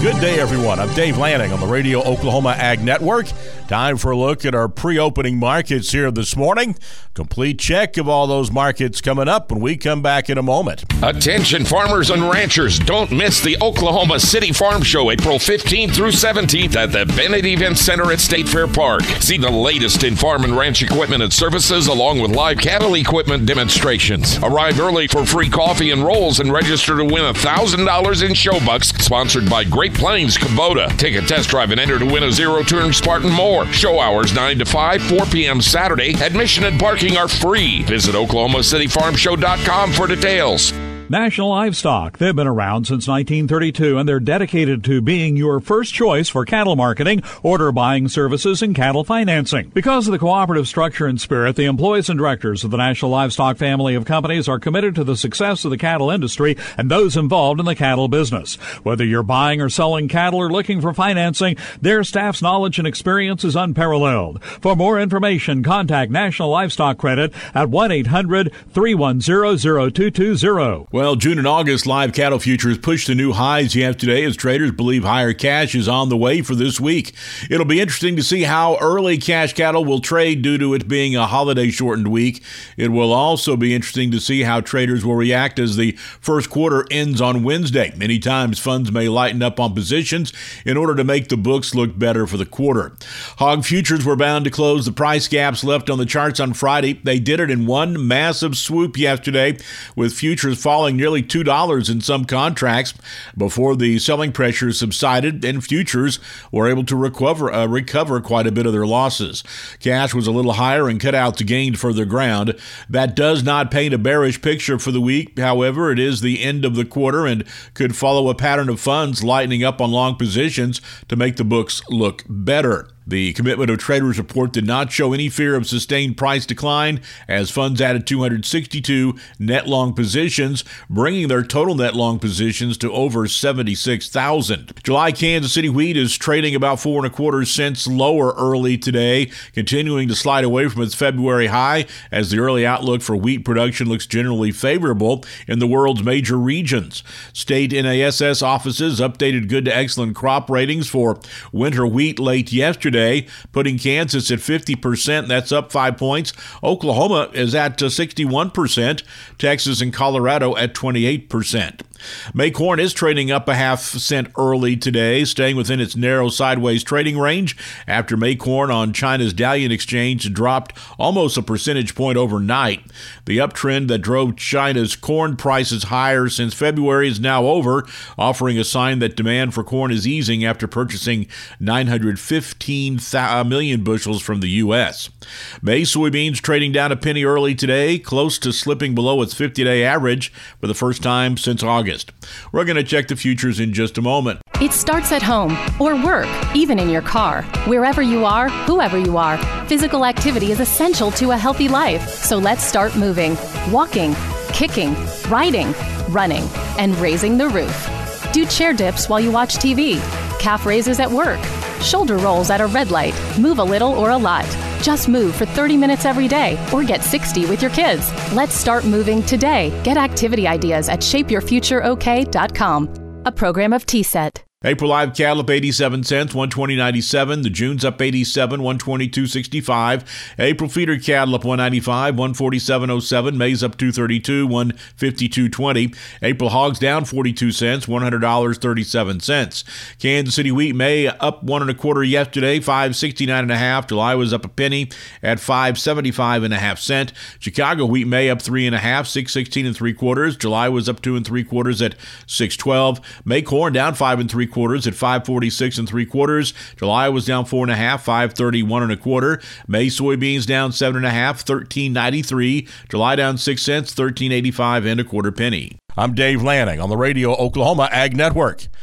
Good day, everyone. I'm Dave Lanning on the Radio Oklahoma Ag Network. Time for a look at our pre-opening markets here this morning. Complete check of all those markets coming up when we come back in a moment. Attention farmers and ranchers, don't miss the Oklahoma City Farm Show April 15th through 17th at the Bennett Event Center at State Fair Park. See the latest in farm and ranch equipment and services along with live cattle equipment demonstrations. Arrive early for free coffee and rolls and register to win $1,000 in show bucks, sponsored by Great Plains Kubota. Take a test drive and enter to win a zero-turn Spartan mower. Show hours 9 to 5, 4 p.m. Saturday. Admission and parking are free. Visit OklahomaCityFarmShow.com for details. National Livestock. They've been around since 1932, and they're dedicated to being your first choice for cattle marketing, order buying services, and cattle financing. Because of the cooperative structure and spirit, the employees and directors of the National Livestock family of companies are committed to the success of the cattle industry and those involved in the cattle business. Whether you're buying or selling cattle or looking for financing, their staff's knowledge and experience is unparalleled. For more information, contact National Livestock Credit at 1-800-310-0220. Well, June and August live cattle futures pushed to new highs yesterday as traders believe higher cash is on the way for this week. It'll be interesting to see how early cash cattle will trade due to it being a holiday-shortened week. It will also be interesting to see how traders will react as the first quarter ends on Wednesday. Many times funds may lighten up on positions in order to make the books look better for the quarter. Hog futures were bound to close the price gaps left on the charts on Friday. They did it in one massive swoop yesterday, with futures falling nearly $2 in some contracts before the selling pressure subsided, and futures were able to recover quite a bit of their losses. Cash was a little higher and cutouts gained further ground. That does not paint a bearish picture for the week. However, it is the end of the quarter and could follow a pattern of funds lightening up on long positions to make the books look better. The Commitment of Traders report did not show any fear of sustained price decline as funds added 262 net long positions, bringing their total net long positions to over 76,000. July Kansas City wheat is trading about 4.25 cents lower early today, continuing to slide away from its February high as the early outlook for wheat production looks generally favorable in the world's major regions. State NASS offices updated good to excellent crop ratings for winter wheat late yesterday, putting Kansas at 50%. That's up 5 points. Oklahoma is at 61%. Texas and Colorado at 28%. May corn is trading up a half cent early today, staying within its narrow sideways trading range after May corn on China's Dalian exchange dropped almost a percentage point overnight. The uptrend that drove China's corn prices higher since February is now over, offering a sign that demand for corn is easing after purchasing 915 million bushels from the U.S. May soybeans trading down a penny early today, close to slipping below its 50-day average for the first time since August. We're going to check the futures in just a moment. It starts at home or work, even in your car. Wherever you are, whoever you are, physical activity is essential to a healthy life. So let's start moving, walking, kicking, riding, running, and raising the roof. Do chair dips while you watch TV, calf raises at work, shoulder rolls at a red light. Move a little or a lot. Just move for 30 minutes every day or get 60 with your kids. Let's start moving today. Get activity ideas at shapeyourfutureok.com. A program of T-Set. April live cattle up 87 cents, 120.97. The June's up 87, 122.65. April feeder cattle up 195, 147.07. May's up 232, 152.20. April hogs down 42 cents, $100.37. Kansas City wheat May up 1.25 yesterday, 569.5. July was up a penny at 575.5 cents. Chicago wheat May up 3.5, 616.75. July was up 2 3/4 at 612. May corn down 5 3/4 at 546 3/4. July was down 4.5, 531 1/4. May soybeans down 7.5, 13.93. July down 6 cents, 13.85 1/4 penny. I'm Dave Lanning on the Radio Oklahoma Ag Network.